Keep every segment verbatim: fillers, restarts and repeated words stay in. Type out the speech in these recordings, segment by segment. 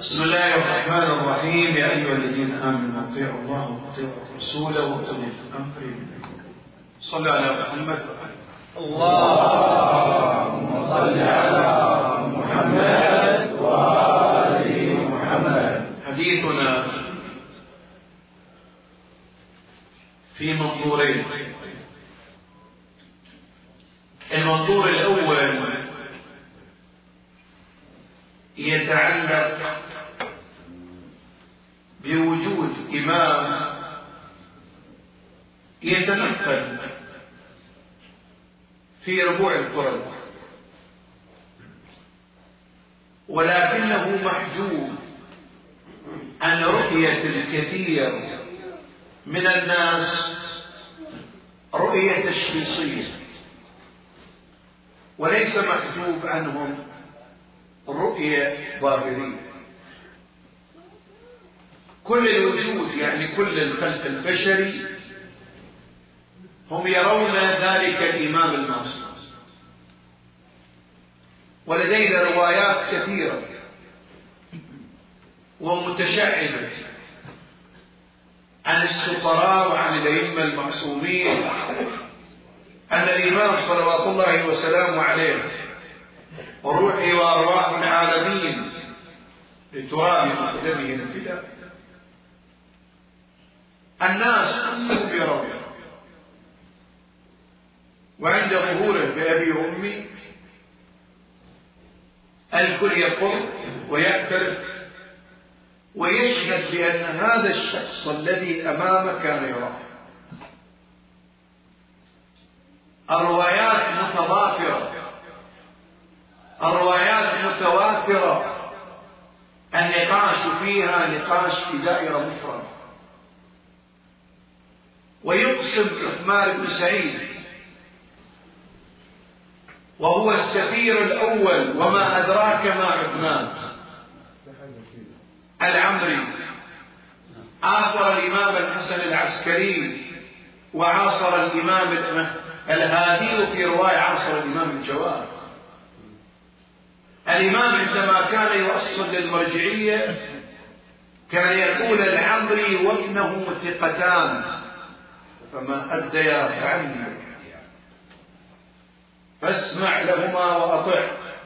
بسم الله الرحمن الرحيم. يا أيها الذين آمنوا أطيعوا الله وأطيعوا رسوله وأولي الأمر منكم. صل على محمد. اللهم صل على محمد وآل محمد. حديثنا في منظورين. المنظور الأول يتعلق بوجود إمام يتنقل في ربوع الكرة، ولكنه محجوب عن رؤية الكثير من الناس رؤية تشخيصية، وليس محجوب عنهم رؤية ظاهرية. كل الوجود يعني كل الخلق البشري هم يرون ذلك الإمام المعصوم، ولدينا روايات كثيرة ومتشعبة عن السفراء وعن الأئمة المعصومين أن الإمام صلوات الله وسلامه عليه وروحي وأرواح العالمين لتراب مقدمه الفداء الناس كلهم يرونه، وعند ظهوره بأبي وأمي الكل يقر ويعترف ويشهد بأن هذا الشخص الذي أمامه كان يراه. الروايات متضافرة، الروايات متواترة، النقاش فيها نقاش في دائرة مفردة. ويقسم عثمان بن سعيد وهو السفير الأول، وما أدراك ما عثمان العمري، عاصر الإمام الحسن العسكري وعاصر الإمام الهادي، وفي رواية عاصر الإمام الجواد. الإمام عندما كان يوصل للمرجعية كان يقول العمري وابنه ثقتان فما أديا فعني فاسمع لهما وأطع.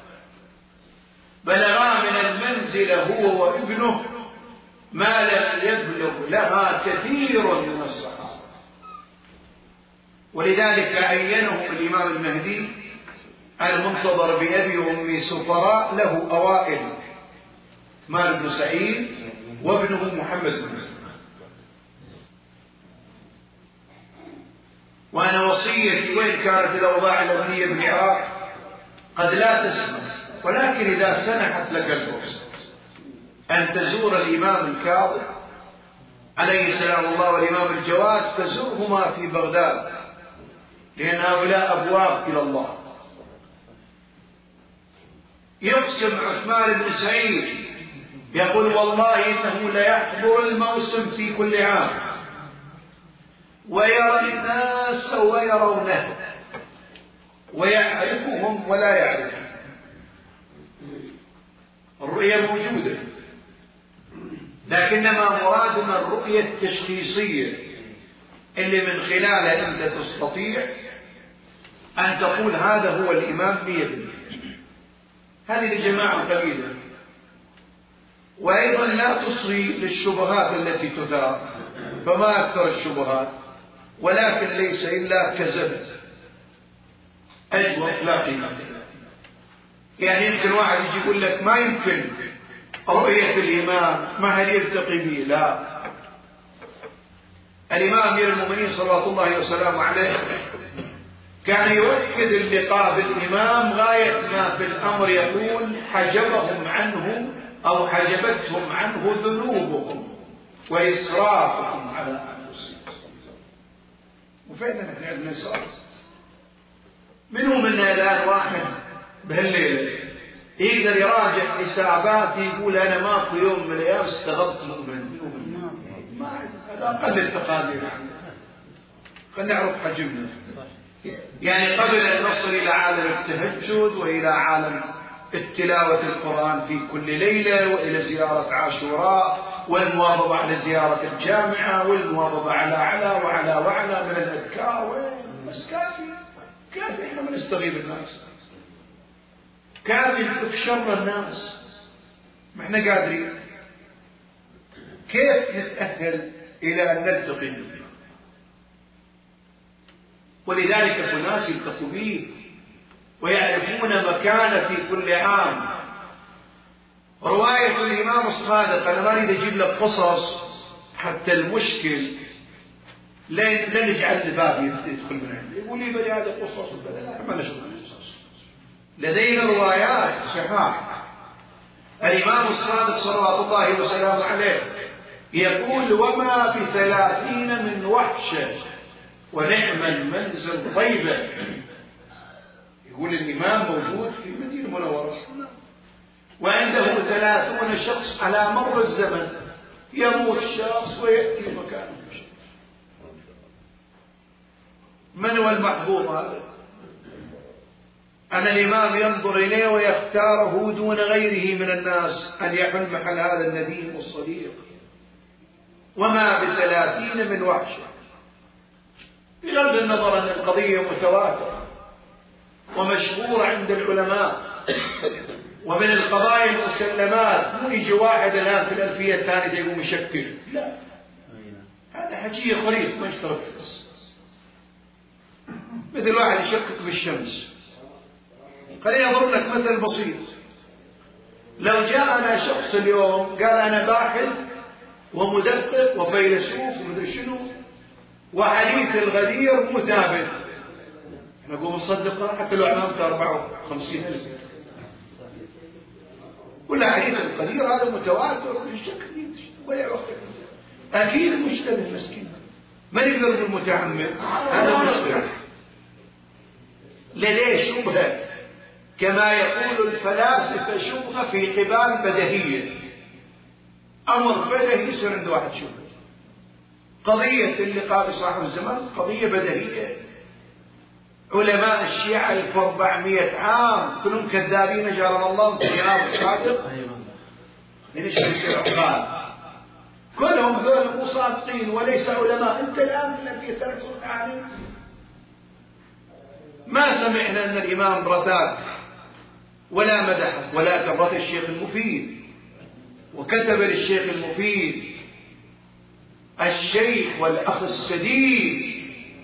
بلغا من المنزل هو وابنه ما لم يبلغ لها كثير من الصحابة، ولذلك عينه الإمام المهدي المنتظر بأبي وأمي سفراء له أوائل، عثمان بن سعيد وابنه محمد بن مسلم. وأنا وصيتي وإن كانت الأوضاع الأمنية بالعراق قد لا تسمح، ولكن إذا سنحت لك الفرصة أن تزور الإمام الكاظم عليه سلام الله والإمام الجواد تزورهما في بغداد، لأن هؤلاء أبواب إلى الله. يقسم عثمان بن سعيد يقول والله إنه ليحضر الموسم في كل عام ويرى الناس ويرونه ويعرفهم ولا يعرفهم. الرؤية موجودة، لكنما مرادنا الرؤية التشخيصية اللي من خلالها أنت تستطيع أن تقول هذا هو الإمام مية بالمية. هذه لجماعة قليلة، وأيضا لا تصغي للشبهات التي تثار، فما أكثر الشبهات، ولكن ليس إلا كذب أجوف لا قيمة. يعني يمكن واحد يجي يقول لك ما يمكن رؤية الإمام ما هل يلتقي به. لا، الإمام أمير المؤمنين صلى الله وسلامه عليه كان يؤكد اللقاء بالإمام غاية ما في الأمر، يقول حجبهم عنه أو حجبتهم عنه ذنوبهم وإسرافهم على أنفسهم. وفعلا احنا عندنا إسراف. منهم منا الآن واحد بهالليلة يقدر يراجع حساباتي يقول أنا ماكو يوم من الأيام استغلت مؤمن. ما هذا أقل التقادير. خلينا نعرف حجمنا. يعني قبل أن نصل إلى عالم التهجد وإلى عالم التلاوة القرآن في كل ليلة، وإلى زيارة عاشوراء، والمواظبة على زيارة الجامعة، والمواظبة على على وعلى وعلى من الأذكار. بس كافي كافي إحنا ما نستغيب الناس، كافي نفك شر الناس، ما إحنا قادرين. كيف نتأهل إلى أن نلتقي به؟ ولذلك الناس يلتقوا به ويعرفون مكانه في كل عام. رواية الإمام الصادق، أنا ما أريد أجيب لك قصص حتى المشكل لا نجعل الباب يدخل من عنده يقول لي بدي هذا قصص وبدأ لا ما نشوف قصص. لدينا روايات صحاح. الإمام الصادق صلوات الله وسلامه عليه يقول: وما بثلاثين من وحشة ونعم المنزل طيبة. يقول الإمام موجود في مدينة منورة وعنده ثلاثون شخص على مر الزمن، يموت شخص ويأتي مكانه. من هو المحبوب هذا؟ أن الإمام ينظر إليه ويختاره دون غيره من الناس أن يحل محل هذا النديم الصديق. وما بثلاثين من وحشة، بغض النظر أن القضية متواترة ومشهورة عند العلماء ومن القضايا المسلمات. مو يجي واحد الآن في الألفية الثانية يقوم يشكل، لا، هذا حكي خريط ما يشترك في القصة. مثل واحد يشكك بالشمس. خليني أضرب لك مثل بسيط. لو جاءنا شخص اليوم قال أنا باحث ومدقق وفيلسوف ومدري شنو وحديث الغدير مثابت، نقوم نصدقه حتى لو أمامته أربعة وخمسين ألف. ولا حديث الغدير هذا متواتر بالشكل ولا وقت. أكيد المشتبه مسكين ما يقدر بالمتعمد، هذا مشتبه. لليش شبهة؟ كما يقول الفلاسفة شبهة في قبال بديهية. أمر بديهي يصير عنده واحد شبهة. قضية اللقاء بصاحب الزمان قضية بديهية. علماء الشيعة ألف وأربعمائة عام كلهم كذابين جعلنا الله في الإمام الصادق. ليش يصير عقال؟ كلهم ذول مصادقين وليس علماء. أنت الآن الذي ثلاث عالم ما سمعنا أن الإمام رثاك ولا مدحه، ولكن رثى الشيخ المفيد وكتب للشيخ المفيد الشيخ والأخ السديد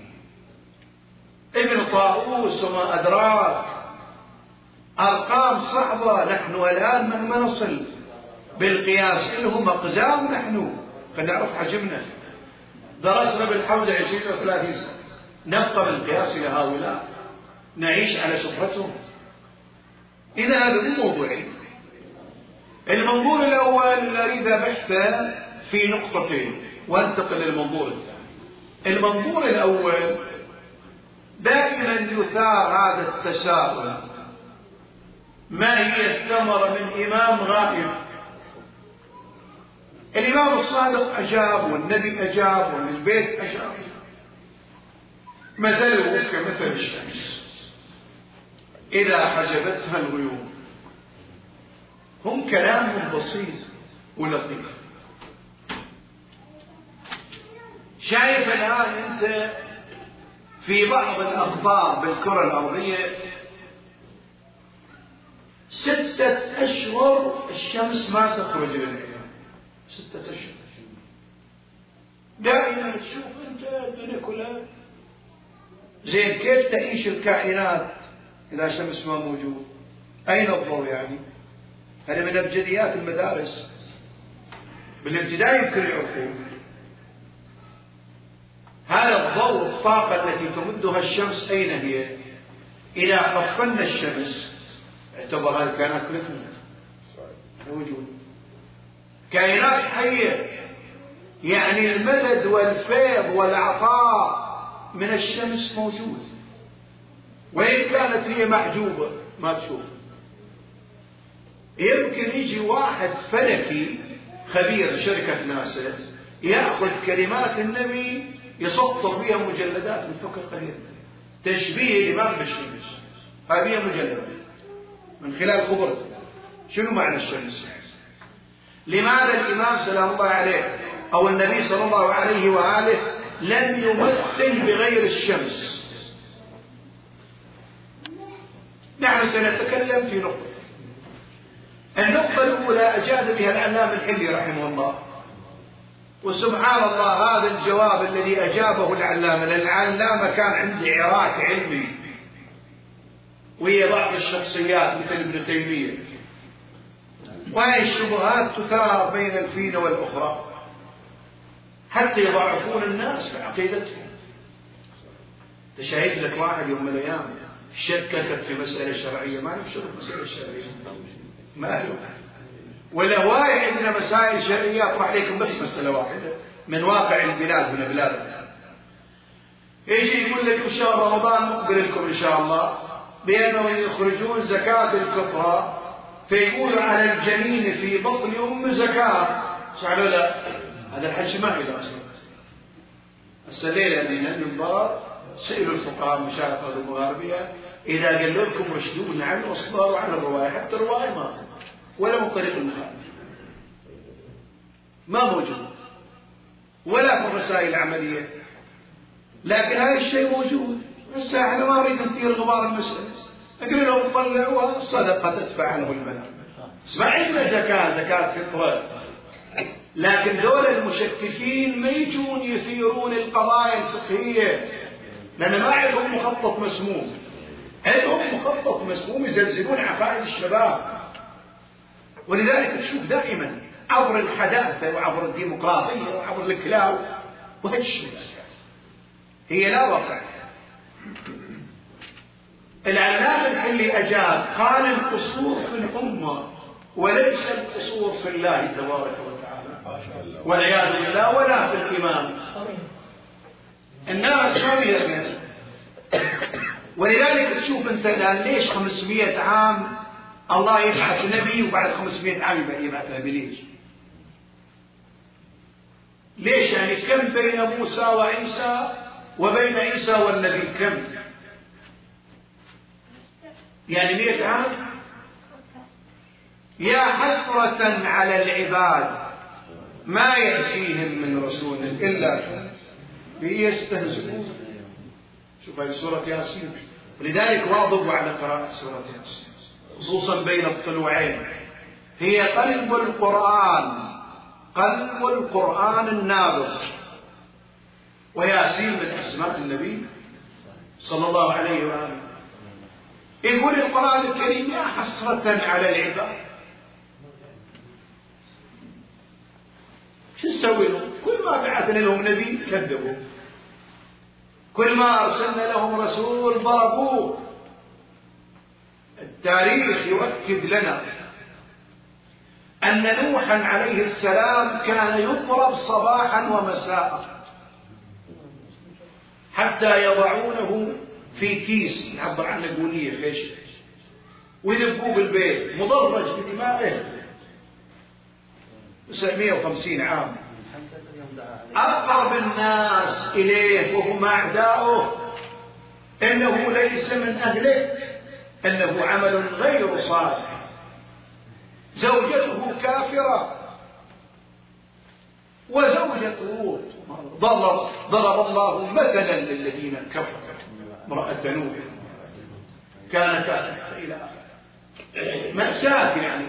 ابن طاووس وما أدراك. أرقام صعبة. نحن الآن مهما نصل بالقياس لهم أقزام. نحن خلينا نعرف حجمنا. درسنا بالحوزة عشرين وثلاثين سنة، نبقى بالقياس إلى هؤلاء، نعيش على شهرتهم. إذا هذا مو موضوعي. المنظور الأول أريد بحثه في نقطتين وانتقل للمنظور الثاني. المنظور الأول دائما يثار هذا التساؤل: ما هي الثمرة من إمام غائب؟ الإمام الصادق أجاب والنبي أجاب والبيت أجاب. مثله كمثل الشمس إذا حجبتها الغيوم. هم كلامهم بسيط ولطيف. شايف الآن أنت في بعض الأقطار بالكرة الأرضية ستة أشهر الشمس ما تخرج من العيون. ستة أشهر دائما تشوف أنت الدنيا كلها زين. كيف تعيش الكائنات إذا الشمس ما موجود؟ أين الضوء يعني؟ هذا من أبجديات المدارس. بالابتدائي يمكن يعرفون هذا الضوء. الطاقة التي تمدها الشمس أين هي؟ إذا خفنا الشمس اعتبر هذه الكائنات كلها موجود. كائنات حية، يعني المدد والفيض والعطاء من الشمس موجود، وإن كانت هي محجوبة ما تشوف. يمكن يجي واحد فلكي خبير شركة ناسا يأخذ كلمات النبي يسطر بها مجلدات من فوق القليل، تشبيه الإمام بالشمس، هذه مجلدات من خلال خبرته. شنو معنى الشمس؟ لماذا الإمام سلام الله عليه أو النبي صلى الله عليه وآله لم يمثل بغير الشمس؟ نحن سنتكلم في نقطة. النقطة الأولى أجاد بها العلام الحلي رحمه الله، وسبحان الله هذا الجواب الذي أجابه العلامة، لأن العلامة كان عندي عراك علمي، وهي بعض الشخصيات مثل ابن تيمية، وهي الشبهات تثار بين الفينة والأخرى حتى يضعفون الناس في عقيدتهم. تشاهد لك واحد يوم من الأيام شككت في مسألة شرعية، ما نفسر في مسألة شرعية، ما له ولا واعي عندنا مسائل شرعية. أطرح عليكم بس مسألة واحدة من واقع البلاد من بلادنا. يجي يقول لك شهر رمضان مقبل لكم إن شاء الله بأنه يخرجون زكاة الفطرة، فيقول على الجنين في بطن أم زكاة، صح ولا لا؟ هذا الحج ما إلى أصلا. السليلة من المنبر سئلوا الفقهاء مشارقة والمغاربية إذا قال لكم رشدون عن الأصدار وعن الرواية، حتى الرواية ما ولا من طريق المخالف ما موجود ولا في الرسائل العملية، لكن هذا الشيء موجود. بس احنا ما نريد نثير غبار المسألة، أقول لهم طلعوها الصدقة تدفع عنه المنام. اسمع عندنا زكاة زكاة فطرة، لكن دول المشككين ما يجون يثيرون القضايا الفقهية، لأن ما عندهم مخطط مسموم، عندهم مخطط مسموم يزلزلون عقائد الشباب. ولذلك تشوف دائما عبر الحداثة وعبر الديمقراطية وعبر الكلاو وهالشيء هي لا واقع. العلامة الحلي أجاب قال القصور في الأمة وليس القصور في الله تبارك وتعالى والعياذ بالله ولا في الإمام. الناس ما بيؤمن. ولذلك تشوف انت الآن ليش خمسمائة عام الله يبعث نبي وبعد خمسمائة عام يبعث نبي؟ ليش؟ ليش يعني كم بين موسى وعيسى وبين عيسى والنبي؟ كم يعني مئة عام؟ يا حسرة على العباد ما يأتيهم من رسول إلا يستهزئون. شوف هذه سورة ياسين. ولذلك واظبوا على قراءة سورة ياسين خصوصا بين الطلوعين. هي قلب القرآن، قلب القرآن النابض. وياسين من أسماء النبي صلى الله عليه وآله. يقول القرآن الكريم يا حسرة على العباد. شو نسوي لهم؟ كل ما بعثنا لهم نبي كذبوا، كل ما أرسلنا لهم رسول ضربوه. التاريخ يؤكد لنا أن نوحا عليه السلام كان يضرب صباحا ومساء حتى يضعونه في كيس نعبر عنه قولية خيش ويذبوه بالبيت مضرج بدمائه. تسعمائة وخمسين عام. أقرب الناس إليه وهم أعداؤه إنه ليس من أهله، إنه عمل غير صالح، زوجته كافرة وزوجة لوط. ضرب ضرب الله مثلا للذين كفروا امرأة نوح كانت تحت إلى مأساة يعني.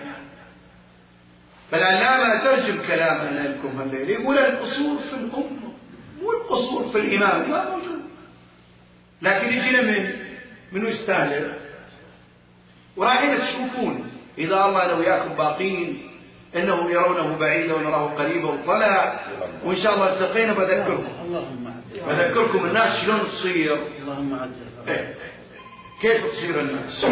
فالعلامة ترجم كلامنا لكم الليل يقول القصور في الأمة مو القصور في الإمام، لا موجود. لكن يجينا من منو يستاهل. وراينا تشوفون إذا الله لو ياكم باقين إنهم يرونه بعيدا ونراه قريبا وطلع. وإن شاء الله التقينا بذكركم بذكركم الناس شلون تصير. اللهم عجل. إيه؟ كيف تصير الناس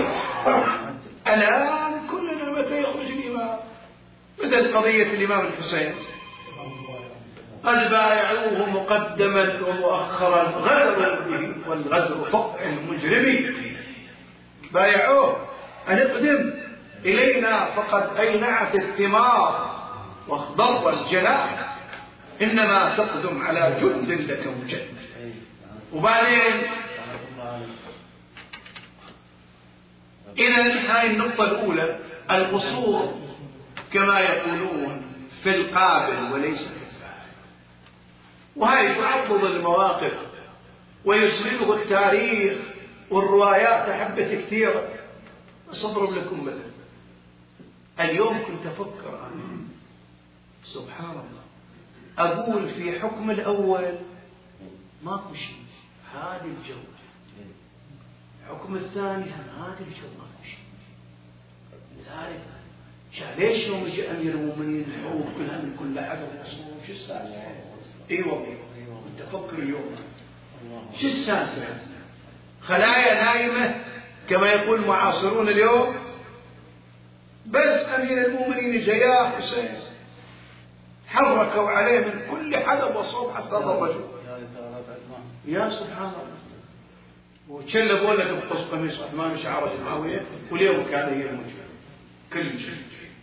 الآن؟ كلنا متى يخرج الإمام؟ مثل قضية الإمام الحسين قد بايعوه مقدما ومؤخرا غدروا به، والغدر طبع المجرم. بايعوه أن اقدم إلينا فقد أينعت الثمار واخضر الجناح، إنما تقدم على جند لك مجد. وبعدين إذا هاي النقطة الأولى، القصور كما يقولون في القابل وليس في الفاعل، وهي تعضد المواقف ويسرده التاريخ والروايات حبة كثيرة. أضرب لكم مثل. اليوم كنت أفكر أنا سبحان الله، أقول في حكم الأول ماكو شيء، هذا الجو. حكم الثاني هذا الجو ماكو شيء. لذلك ليش يوم يجي أمير المؤمنين الحروب كلها من كل حدث مصروف شو السالفة؟ اي والله كنت أفكر اليوم شو السالفة؟ خلايا نايمة كما يقول معاصرون اليوم، بس أمير المؤمنين جاء حسين حركوا عليه من كل حدب وصوب حتى ضرجوا. يا سبحان الله. وتشلبوا لك بقص قميص عثمان وشعره معاوية، واليوم كان هي الموجودة كل شيء،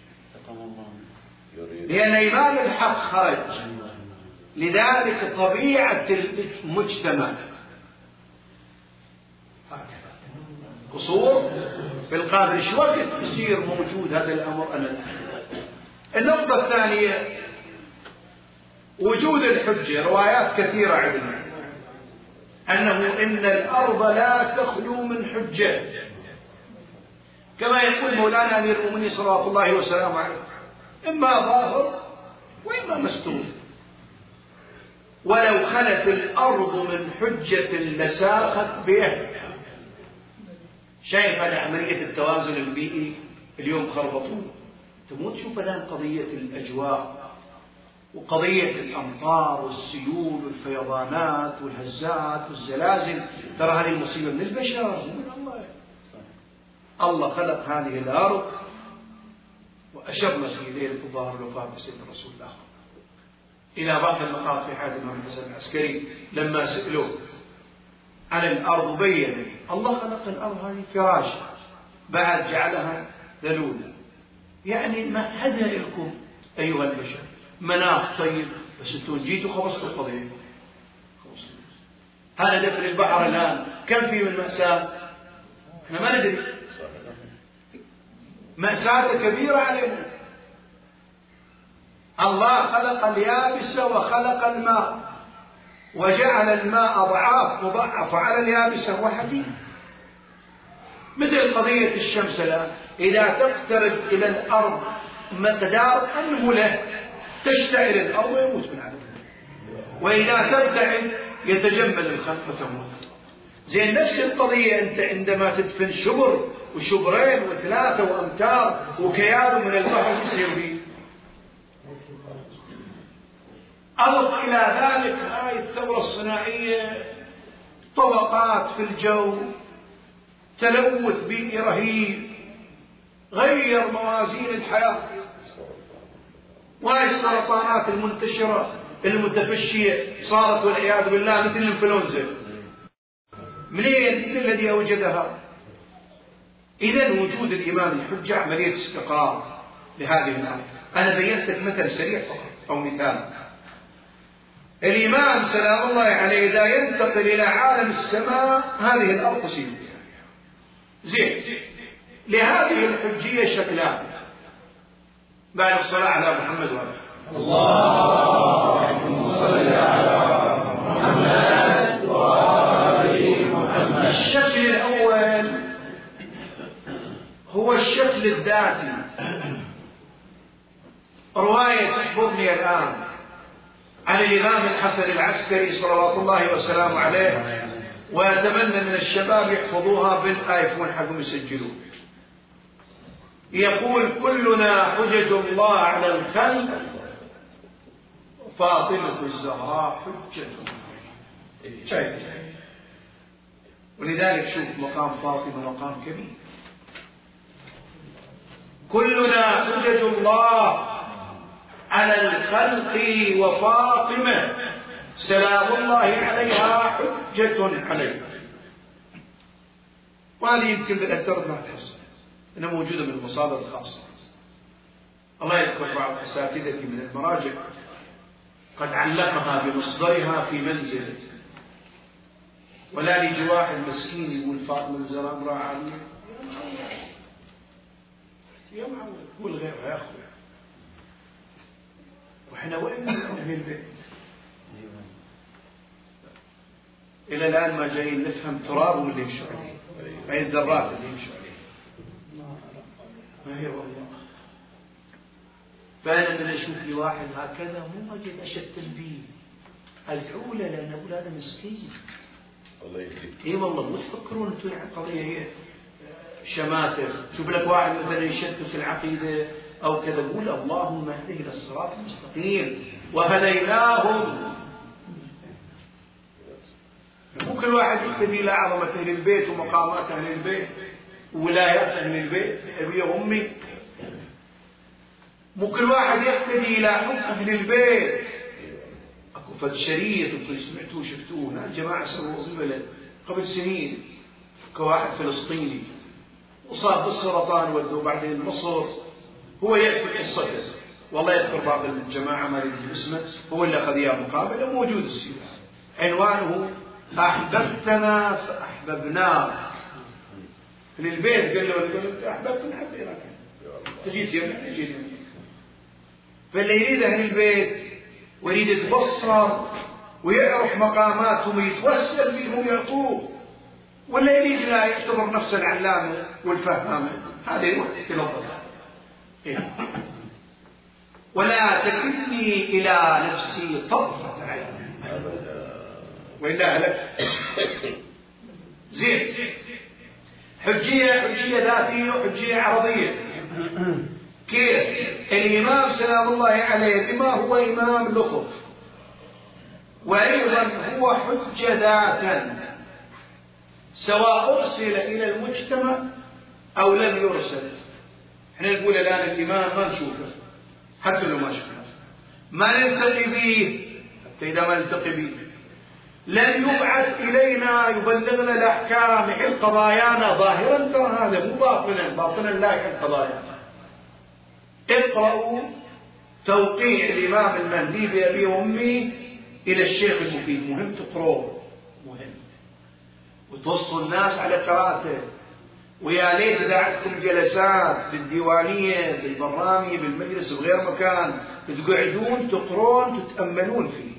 لأن إمام الحق خرج. لذلك طبيعة المجتمع قصور في القابل. شو وقت يصير موجود هذا الأمر؟ أنا النقطة الثانية وجود الحجة. روايات كثيرة عندنا أنه إن الأرض لا تخلو من حجة، كما يقول مولانا أمير المؤمنين صلوات الله وسلامه عليه، إما ظاهر وإما مستور. ولو خلت الأرض من حجة لساقت بأهلها. شايف على عملية التوازن البيئي اليوم خربطوه. تموت شوف الآن قضية الأجواء وقضية الأمطار والسيول والفيضانات والهزات والزلازل. ترى هذه المصيبة من البشر من الله. الله خلق هذه الأرض. وأشرنا في ليلة ظهر الوفاة بسيدنا رسول الله إلى بعض النقاط في حياة الإمام الحسن العسكري لما سئلوه عن الأرض بين الله خلق الأرض هذه فراش بعد جعلها ذلولا. يعني ما هدى لكم أيها البشر مناخ طيب، بس انتم جيتوا خلصتوا القضية. هذا دفن البحر الآن كم فيه من مأساة احنا ما ندري. مأساة كبيرة علينا. الله خلق اليابس وخلق الماء وجعل الماء ضعاف مضاعف على اليابسة وحديد. مثل قضية الشمس الآن إذا تقترب إلى الأرض مقدار أنملة تشتعل الأرض ويموت من عدمها، وإذا تبتعد يتجمد الخلق وتموت. زين نفس القضية أنت عندما تدفن شبر وشبرين وثلاثة وأمتار وكيان من البحر يصير به. أضف إلى ذلك هاي الثورة الصناعية، طبقات في الجو، تلوث بيئي رهيب غير موازين الحياة، وهاي السرطانات المنتشرة المتفشية صارت والعياذ بالله مثل الانفلونزا. منين؟ من الذي أوجدها؟ إذا وجود الإمام الحجة عملية استقرار لهذه الأمر. أنا بينت لك مثل سريع فقط أو مثال. الإمام سلام الله عليه إذا ينتقل إلى عالم السماء هذه الأرض تصيب. زين لهذه الحجية شكلان بعد الصلاة على محمد وآله. اللهم صل على محمد وآل محمد. الشكل الأول هو الشكل الذاتي. رواية تحضرني الآن عن الإمام الحسن العسكري صلوات الله وسلامه عليه، وأتمنى من الشباب يحفظوها بالآيفون حقهم يسجلوه. يقول كلنا حجج الله على الخلق، فاطمة الزهراء حجة. شايف؟ ولذلك شوف مقام فاطمة مقام كبير. كلنا حجج الله على الخلق، وفاطمة سلام الله عليها حجة عليها. وهذه يمكن بالأثر ما تحصل، إنها موجودة من المصادر الخاصة. الله يذكر بعض أساتذتي من المراجع قد علقها بمصدرها في منزله، ولا يجي واحد مسكين يقول فاطمة الزهراء امرأة عالية. يا معود قول غيرها يا أخوي. وإحنا وين من أهل البيت؟ إلى الآن ما جايين نفهم ترابهم اللي يمشوا عليه، أي الذرات اللي يمشوا عليه. ما هي والله. فأنا من أشوف لي واحد هكذا مو أجد أشد تنبيه، أدعو له لأن أقول هذا مسكين. الله يهديك. إي والله، مو تفكرون أنتم القضية هي شماتة. شوف لك واحد مثلا يشتت العقيدة أو كذا، قول اللهم اهده إلى الصراط المستقيم وهديناهم. مو كل واحد يقتدي إلى عظمة أهل البيت ومقامات أهل البيت وولايات أهل البيت أبي وأمي. مو كل واحد يقتدي إلى حب أهل البيت. أكو فد شريط أنتم سمعتوه شفتوه، الجماعة سووا في البلد قبل سنين، كواحد فلسطيني وصاب بالسرطان ودوه بعدين مصر. هو يذكر قصته، والله يذكر بعض الجماعة ما يدري اسمه، هو اللي أخذ إياه مقابلة موجود السيرة. عنوانه أحببتنا فأحببناك. للبيت قال له قال له أحببتنا حبيناك، تجيت يمنا تجيت يمنا. فاللي يريد أهل البيت ويريد يتبصر ويعرف مقاماتهم ويتوسل بهم يعطوه، ولا يريد لا يعتبر نفسه العلامة والفهامة، هذا يروح إلى الضلال. إيه؟ ولا تكلني إلى نفسي طرفة عين وإلا هلك. زين، حجية حجية ذاتية وحجية عرضية. كيف؟ الإمام سلام الله عليه بما هو إمام لطف، وأيضا هو حجة ذاتا، سواء أرسل إلى المجتمع أو لم يرسل. احنا نقول الآن الإمام ما نشوفه، حتى لو ما شفناه ما نلتقي به، حتى إذا ما نلتقي به لن يبعث إلينا يبلغنا الأحكام يحل قضايانا ظاهرا، ترى هذا مو باطنا، باطنا لا يحل قضايانا. اقرأوا توقيع الإمام المهدي بأبي وأمي إلى الشيخ المفيد، مهم تقرأوه، مهم وتوصوا الناس على قراءته. ويا ليت إذا عندكم جلسات بالديوانية بالبرامي بالمجلس بغير مكان تقعدون تقرون تتأملون فيه،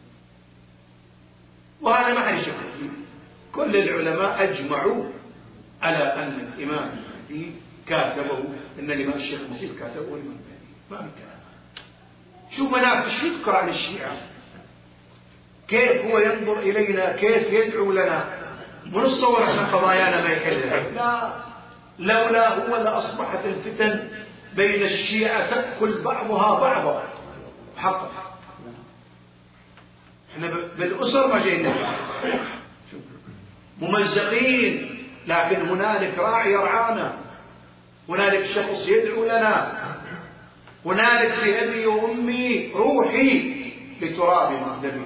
وهذا ما حد يشك فيه. كل العلماء أجمعوا على أن الإمام المهدي كاتبه، أن الإمام الشيخ المفيد كاتبه الإمام المهدي، ما من كلام. شو منافش يذكر عن الشيعة، كيف هو ينظر إلينا، كيف يدعو لنا. ونتصور احنا قضايانا ما يحلها، لا، لولا هو لأصبحت الفتن بين الشيعة تأكل بعضها بعضا. حقا احنا بالأسر ما جينا ممزقين، لكن هنالك راعي يرعانا، هنالك شخص يدعو لنا، هنالك في أبي وأمي روحي لتراب مقدمه.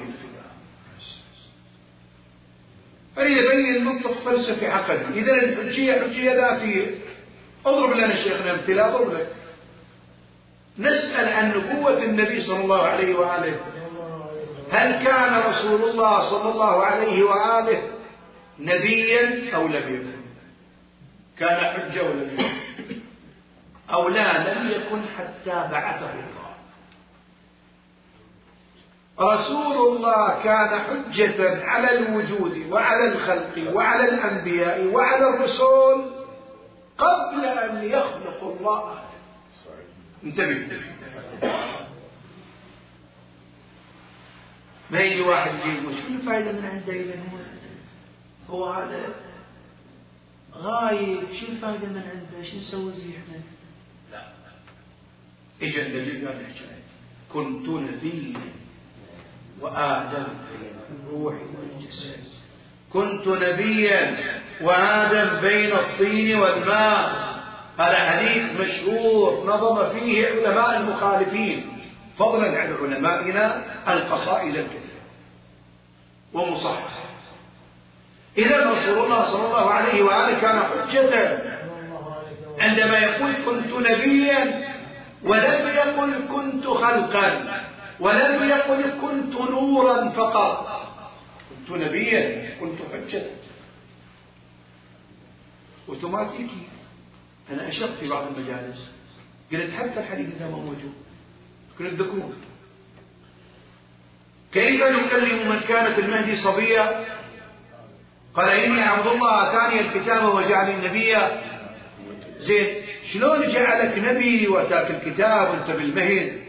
أريد أبين المنطق فلسفي عقدي. إذا الحجية حجية ذاتية. اضرب لنا شيخنا امثلة، اضرب لك. نسأل عن نبوة النبي صلى الله عليه وآله. هل كان رسول الله صلى الله عليه وآله نبيا أو لم يكن؟ كان حجة ولم يكن أو لا لم يكن حتى بعثه الله. رسول الله كان حجة على الوجود وعلى الخلق وعلى الأنبياء وعلى الرسل قبل أن يخلق الله. انتبه، ما يجي واحد يقول شو الفائدة من عنده إذا هو هو هذا غايب، شو الفائدة من عنده، شو نسوي زي احنا؟ لا، اجا النبي قال الحكاية كنت نبيا وآدم بين الروح والجسد. كنت نبيا وآدم بين الطين والماء. هذا حديث مشهور نظم فيه علماء المخالفين، فضلا عن علمائنا القصائد الكثيرة ومصححة. إذا رسول الله صلى الله عليه وآله كان حجة عندما يقول كنت نبيا، ولم يقل كنت خلقا، ولم يقل كنت نورا فقط. كنت نبيا، كنت حجة، اوتوماتيكي. أنا أشرت في بعض المجالس قلت حتى الحديث إذا ما موجود كنت ذكرون كيف نكلم من كانت المهدي صبيا؟ قال إني عبد الله آتاني الكتاب وجعلني نبيا. زين شلون جعلك نبي واتاك الكتاب وانت بالمهد؟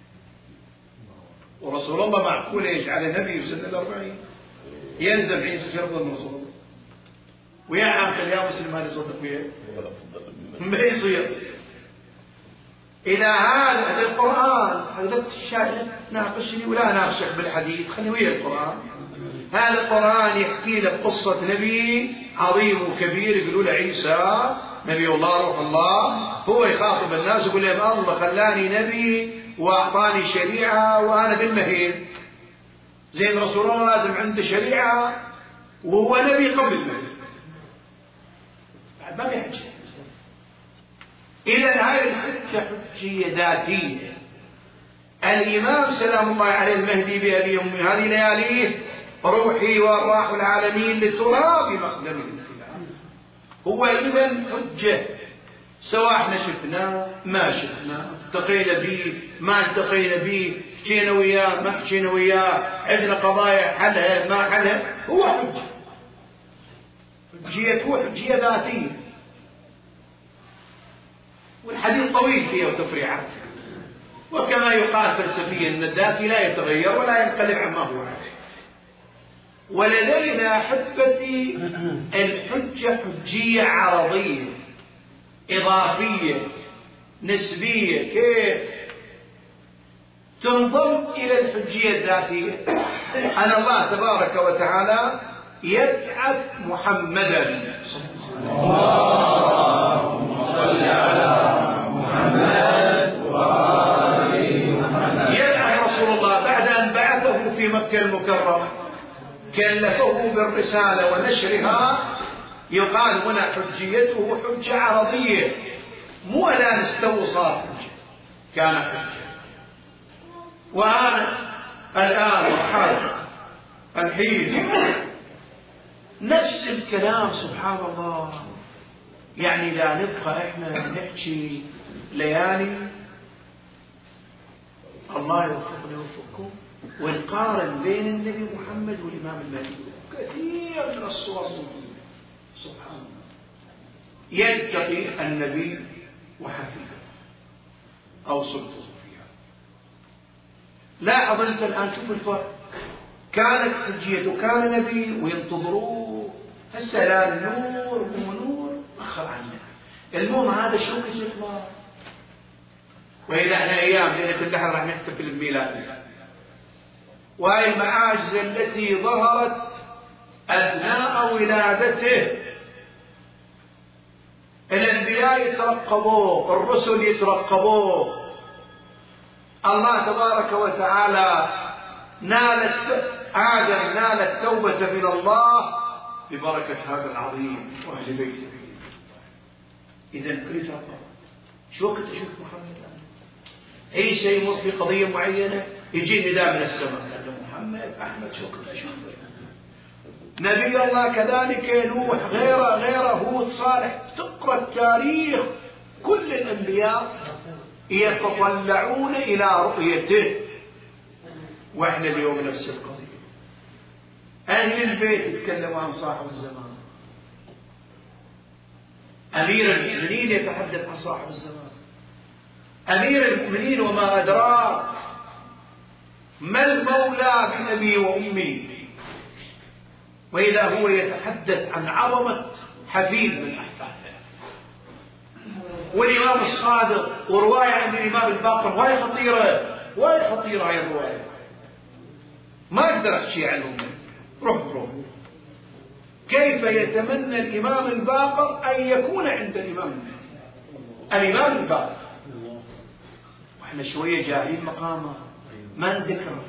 ورسول الله معقول يجعل نبي في سن الأربعين؟ يلزم عيسى شرط من رسول الله. ويا عاقل يا مسلم هذا يصدق وياه؟ ما يصير. إلى هذا القرآن لا تناقشني ولا أناقشك بالحديث، خلي ويا القرآن. هذا القرآن يحكي لك قصة نبي عظيم وكبير يقولوا له عيسى نبي الله روح الله، هو يخاطب الناس يقول لهم الله خلاني نبي وأعطاني شريعة وأنا بالمهد. زين رسول الله لازم عنده شريعة وهو نبي قبل المهد، بعد ما بيحكي. إذا هاي الحجة حجية ذاتية. الإمام سلام الله عليه المهدي بأبي أمي هذه لياليه روحي وأرواح العالمين للتراب مقدمه. هو إذن حجة سواء احنا شفناه ما شفناه، التقينا به ما التقينا به، حكينا وياه ما حكينا وياه، عندنا قضايا حلها ما حلها، هو حجة. حجيته حجية ذاتية، والحديث طويل فيه وتفريعات. وكما يقال فلسفيا ان الذاتي لا يتغير ولا ينقلب عما هو عليه. ولذلك احبتي الحجه حجيه عرضيه اضافيه نسبيه، كيف تنضم الى الحجيه الذاتيه؟ ان الله تبارك وتعالى يبعث محمدا اللهم صل على محمد وآل محمد. يدعى رسول الله بعد أن بعثه في مكة المكرمة كلفه بالرسالة ونشرها. يقال هنا حجيته حجة عرضية، مو الآن استوى صار حجة، كان حجة. وأنا الآن وحال الحين نفس الكلام سبحان الله. يعني لا نبقى احنا نحكي ليالي، الله يوفقنا ويوفقكم، ونقارن بين النبي محمد والإمام المهدي. كثير من الصور سبحان الله. يلتقي النبي وحفيده أو سلطه فيها. لاحظ أنت الآن شوف الفرق. كانت حجيته كان نبي وينتظروه، هسه لا النور ونور أخر عنه. المهم هذا شو كسر. وإذا احنا أيام ليلة البحر راح نحتفل بميلاده، وهي المعاجز التي ظهرت أثناء ولادته. الأنبياء يترقبوه، الرسل يترقبوه. الله تبارك وتعالى نالت آدم نال التوبة من الله ببركة هذا العظيم وأهل بيته. إذا كل ترقب. شو وقت تشوف محمد عيسى يمر في قضية معينة يجي نداء من السماء قال له محمد أحمد شو وقت تشوف. نبي الله كذلك، نوح غيره غيره هود صالح. تقرأ التاريخ كل الأنبياء يتطلعون إلى رؤيته. وإحنا اليوم نفس القضية. أهل البيت يتكلموا عن صاحب الزمان، أمير المؤمنين يتحدث عن صاحب الزمان. أمير المؤمنين وما أدراك ما المولى بأبي وأمي، وإذا هو يتحدث عن عظمة حفيد من أحفاده. والإمام الصادق ورواية عن الإمام الباقر، رواية خطيرة، رواية خطيرة هاي الرواية ما أقدر أحكي عنهم. روح روح كيف يتمنى الإمام الباقر أن يكون عند الإمام الإمام الباقر، وإحنا شوية جاهلين مقامه. من ذكره،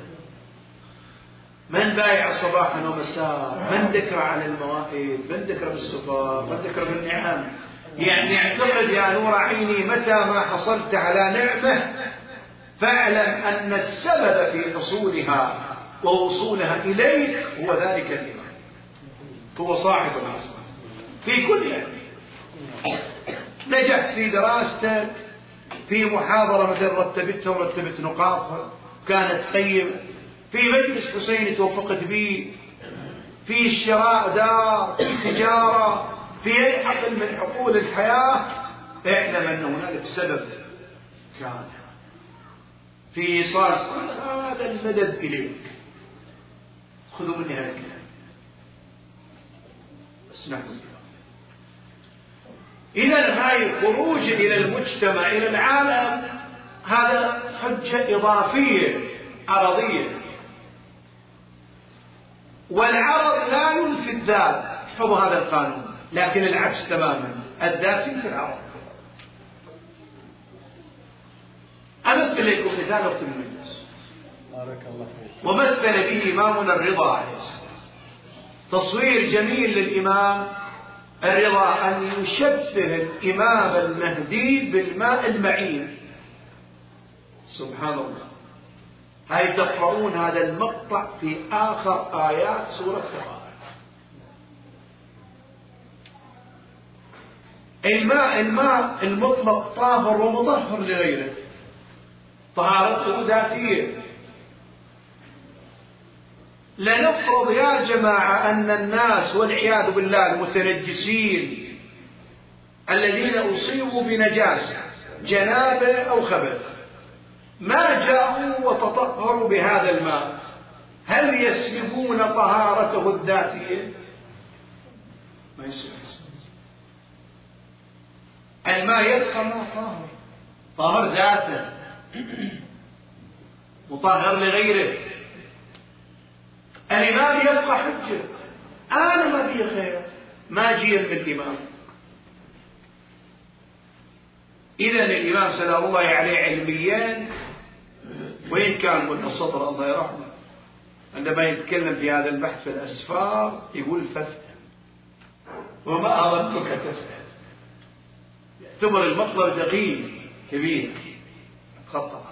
من بايع صباحا ومساء، من ذكر عن المواهب، من ذكر بالصفات، من ذكر بالنعم. يعني اعتقد يا نور عيني متى ما حصلت على نعمة فاعلم أن السبب في حصولها ووصولها إليك هو ذلك الإمام، هو صاحب العصر في كل يعني. نجح في دراسته، في محاضرة مثل رتبتها ورتبت نقاطها كانت قيمة، في مجلس حسين توفقت به، في شراء دار، في تجارة، في أي حقل من حقول الحياة، اعلم أن هنالك سبب كان في إيصال هذا المدد إليك. خذوا مني هذا الكلام، اسمعوا. إذا هاي الخروج إلى المجتمع إلى العالم هذا حجة إضافية عرضية، والعرض لا ينفي الذات، احفظوا هذا القانون، لكن العكس تماما، الذات ينفي العرض. أمثل لكم مثال وقت المجلس ومثل به إمامنا الرضا عليه السلام، تصوير جميل للإمام الرضا أن يشبه الإمام المهدي بالماء المعين. سبحان الله. هاي تقرؤون هذا المقطع في آخر آيات سورة الطارق. الماء الماء المطلق طاهر ومطهر لغيره، طهارته ذاتية. لنفرض يا جماعة أن الناس والعياذ بالله المتنجسين الذين أصيبوا بنجاسة جنابة أو خبث ما جاءوا وتطهروا بهذا الماء، هل يسلبون طهارته الذاتية؟ ما يسلب. الماء يبقى ما طاهر، طاهر ذاته، مطهر لغيره. الإمام يبقى حجة، أنا ما بي خير، ما جي بالإمام. إذن الإمام سلام الله عليه علميا، وإن كان من السطر الله يرحمه عندما يتكلم في هذا البحث في الأسفار يقول فافهم وما أظنك تفهم، يعتبر المطلب دقيق كبير خطأ.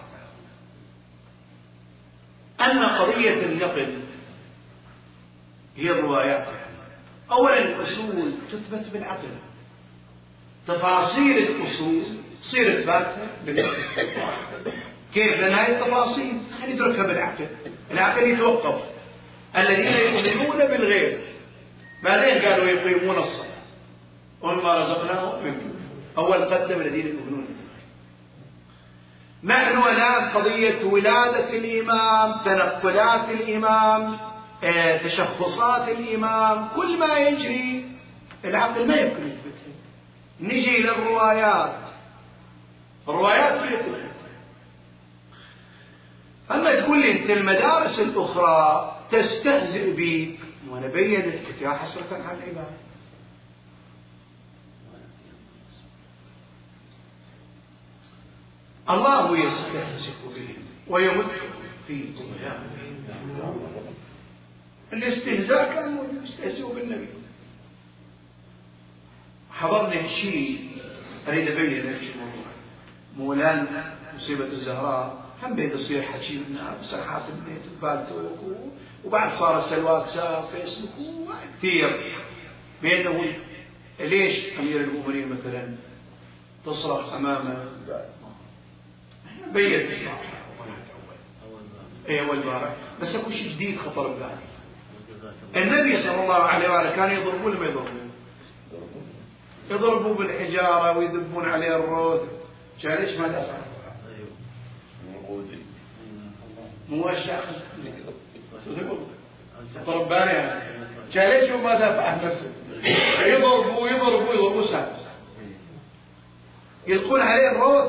أن قضية النقل هي الروايات. أولا الأصول تثبت بالعقل، تفاصيل الأصول تصير إثباتها بالعقل. كيف؟ لأن هذه التفاصيل ندركها بالعقل، العقل يتوقف. الذين يؤمنون بالغيب بعدين قالوا يقيمون الصلاة ومما رزقناهم ينفقون. أول قدم الذين يؤمنون بالغيب. نحن الآن قضية ولادة الإمام، تنقلات الإمام، تشخصات الإمام، كل ما يجري العقل ما يمكن يثبتها. نجي إلى الروايات، الروايات هي تثبت. أما تقول لي أنت المدارس الأخرى تستهزئ بي، وأنا بينت يا حسرة على العباد. الله يستهزئ بهم ويمد في طغيانهم. الاستهزاء كانوا يستهزئوا بالنبي. حضرنا شيء أريد أبين لك شيء موضوع مولانا مصيبة الزهراء، هم بيت تصوير حكي لنا بساحات البيت وبالتوك، وبعد صار الواتساب فيسبوك كثير. بينه ليش أمير المؤمنين مثلا تصرخ أمامه؟ احنا بيت اي اول بارح، بس اكو شيء جديد خطر ببالي. النبي صلى الله عليه وآله كان يضربون ما يضربون، يضربوا بالحجارة ويذبون عليه الروث. كان ليش ما دافع؟ مو اشياء ضرباني كان ليش ما دافع عن نفسه؟ يضربوا يضربوا يضربوا ساعة يلقون عليه الروث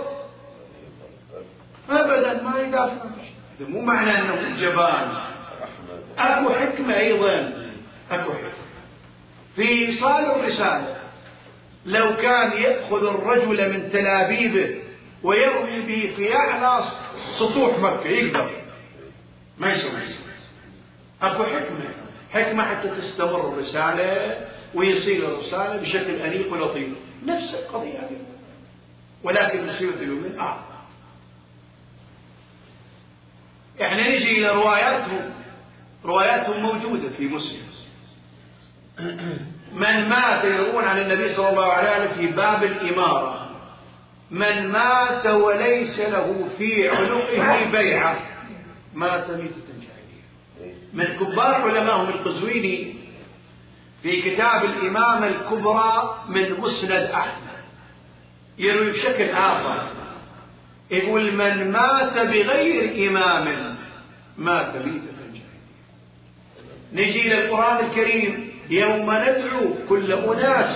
ابدا ما يدافع. مو معنى انه جبان، اكو حكمة ايضا، اكو حكمة في ايصال الرسالة. لو كان يأخذ الرجل من تلابيبه ويرمي به في اعلى سطوح مكة يقدر ما يسوي. اكو حكمة، حكمة حتى تستمر الرسالة ويصيل الرسالة بشكل انيق ولطيف. نفس القضية هذه، ولكن مصيبة اليومين اعظم. احنا نجي الى رواياتهم، رواياتهم موجودة في مسلم من مات يروون عن النبي صلى الله عليه وسلم في باب الإمارة من مات وليس له في عنقه بيعة مات ميتة جاهلية. من كبار علمائهم القزويني في كتاب الإمامة الكبرى من مسند أحمد يروي بشكل آخر يقول من مات بغير إمام مات ميتة جاهلية. نجي إلى القرآن الكريم يوم ندعو كل أناس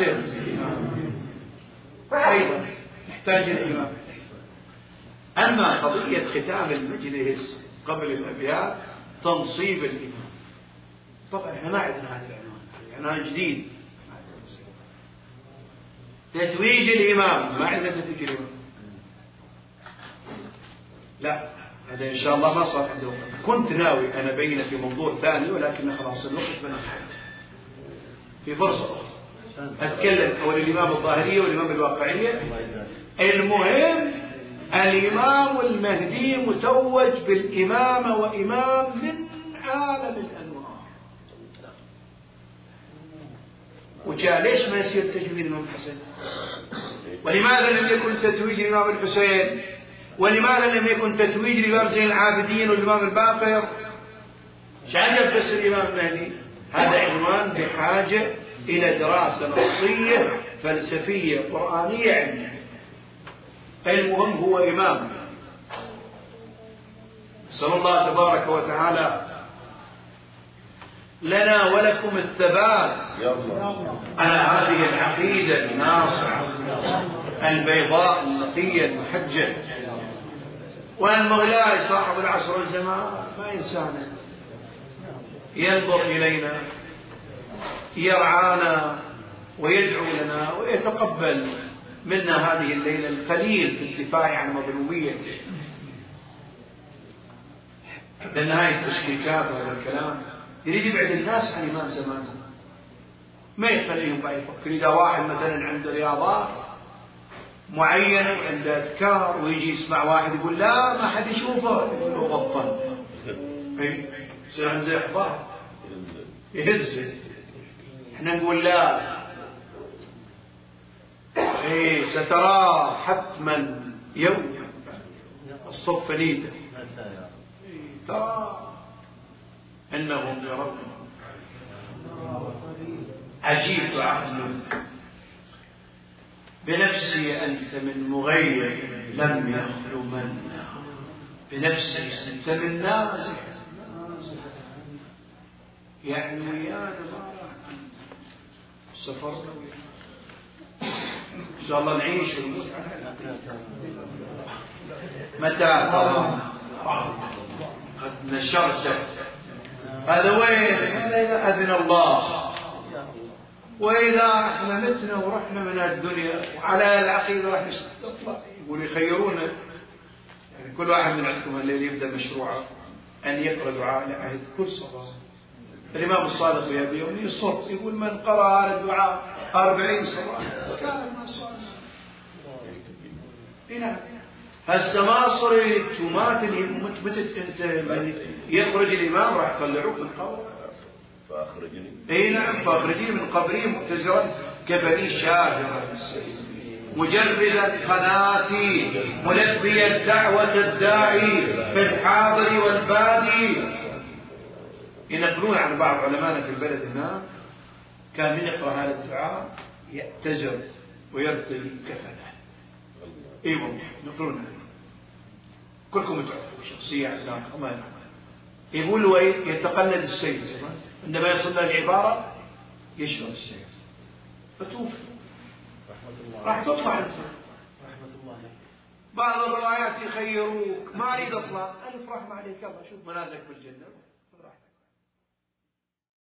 أيضا يحتاج الإمام. أما قضية ختام المجلس قبل الأبيات تنصيب الإمام طبعا احنا ما عندنا هذا العنوان، عنوان جديد تتويج الإمام. ما عندنا تتويج الإمام لا، هذا إن شاء الله ما صار عنده وقت. كنت ناوي أنا بينه في موضوع ثاني ولكن خلاص الوقت بنحن في فرصة أخرى أتكلم أول الإمام الظاهرية والإمام الواقعية. المهم الإمام المهدي متوج بالإمامة وإمام من عالم الأنوار. وجاء ليش ما يصير تجويد الإمام الحسين؟ ولماذا لم يكن تتويج الإمام الحسين؟ ولماذا لم يكن تتويج الإمام زين العابدين والإمام الباقر؟ شعجب بس الإمام المهدي. هذا عنوان بحاجة إلى دراسة نصية فلسفية قرآنية علمية. المهم هو إمام. نسأل الله تبارك وتعالى لنا ولكم الثبات على هذه العقيدة الناصعة البيضاء النقية المحجة. والمولاي صاحب العصر والزمان ما إنسان ينظر إلينا يرعانا ويدعو لنا ويتقبل منا هذه الليلة القليل في الدفاع عن مظلوميته. لنهاية تشكيكات هذا الكلام يريد يبعد الناس عن إمام زمانهم، ما يخليهم بقى يفكر. إذا واحد مثلا عنده رياضات معينة وعنده أذكار ويجي يسمع واحد يقول لا ما حد يشوفه يقول له بطل يصير عنده إحباط يهز. احنا نقول لا ايه ستراه حتما يوم الصف نيته ترى انهم يرون. عجيب عقل بنفسي انت من مغير لم يخلو منا، بنفسي انت من نازح يعني ويانا سفر إن شاء الله نعيش ونموت متى ترى قد نشرت هذا وين؟ إذا أذن الله. وإذا احنا متنا ورحنا من الدنيا وعلى العقيدة راح نطلع يقول يخيرونا يعني كل واحد من عندكم الليل يبدأ مشروعه أن يقرأ دعاء لعهد كل صباح. الإمام الصادق يبي يوم يصر يقول من قرأ هذا الدعاء أربعين صباح كان من الصادق. هنا هالسماصر تومات متبتت انت يخرج الإمام راح يطلعوك من قبره فأخرجني. اي نعم فأخرجني من قبري مؤتزرا كبني شاهرا مجردا قناتي ملبيا دعوة الداعي في الحاضر والبادي. ينقلون عن بعض علمائنا في البلد هنا كان من يقرأ هذا الدعاء يأتزر ويرتدي كفنه. ايوه ينقلون كلكم تعرفوا شخصية عزام الله يرحمه. يقول له يتقلد السيف عندما يصل له العبارة يشرب السيف فتوفي راح تطلع انت رحمة الله. بعض الروايات يخيروك ما اريد اطلع الف رحمة عليك الله شوف منازلك بالجنة